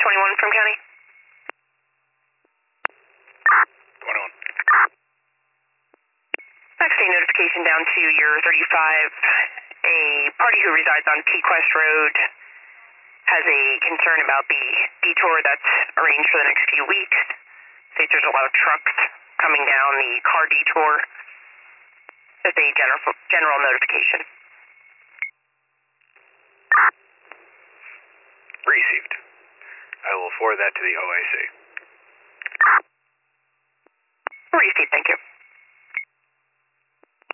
21 from county. 21. Next day notification down to your 35. A party who resides on T-Quest Road has a concern about the detour that's arranged for the next few weeks. States there's a lot of trucks coming down the car detour. Just a general notification. Received. I will forward that to the OAC.